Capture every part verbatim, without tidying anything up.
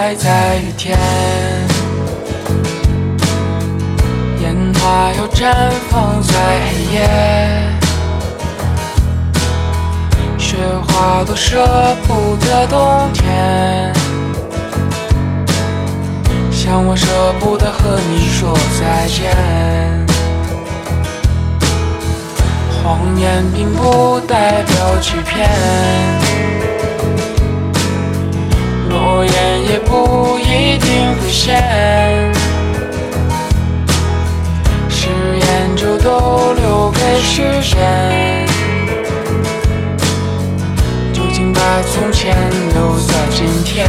开在雨天，烟花又绽放在黑夜，雪花都舍不得冬天，像我舍不得和你说再见。谎言并不代表欺骗，诺言也不一定兑现，誓言就都留给时间，究竟把从前留在今天。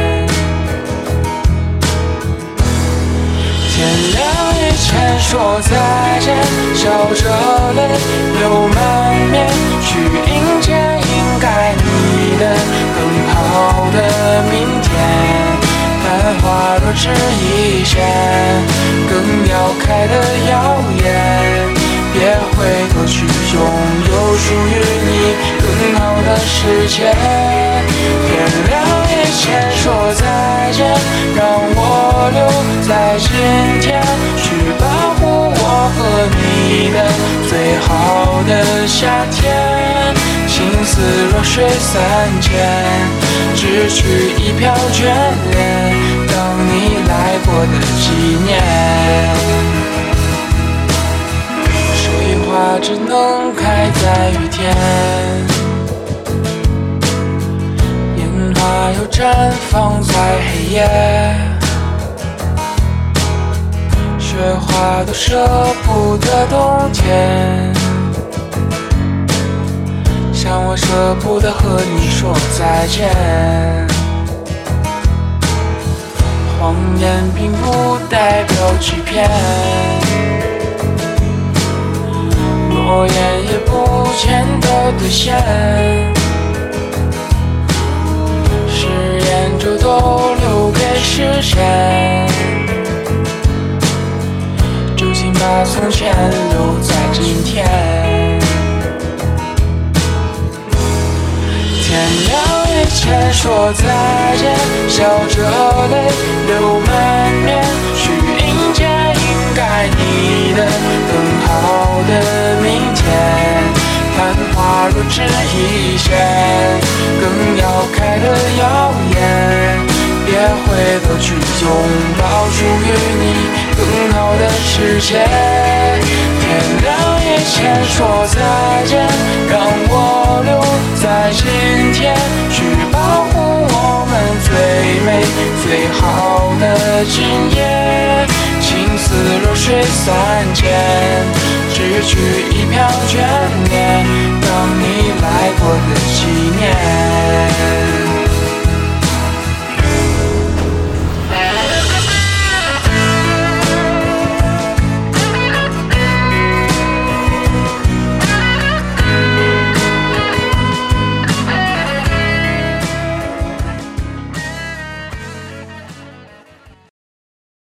天亮以前说再见，笑着泪流满面，去迎接应该你的更好的明天。繁华若只一现，更要开得耀眼，别回头去拥有属于你更好的世界。天亮以前说再见，让我留在今天，去保护我和你的最好的夏天。情丝若水三千，只取一瓢眷恋，当你来过的纪念。水花只能开在雨天，烟花又绽放在黑夜，雪花都舍不得冬天，像我舍不得和你说再见。谎言并不代表欺骗，诺言也不见得兑现，誓言就都留给时间，究竟把从前留在今天。天亮以前说再见，笑着泪流满面，去迎接应该你的更好的明天。繁华若只一现，更要开得耀眼，别回头去拥抱属于你更好的世界。天亮以前说再见，让我留在今天，去保护我们最美最好的今夜。情丝若水三千，只取一瓢眷恋，当你来过的纪念。